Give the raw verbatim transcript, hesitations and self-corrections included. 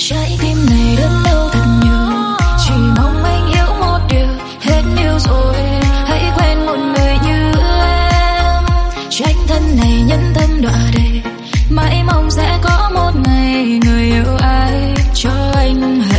Trái tim này đớn đau thật nhiều, chỉ mong anh hiểu một điều, hết yêu rồi hãy quen một người như em. Trách thân này nhân tâm đọa đầy, mãi mong sẽ có một ngày người yêu ai cho anh.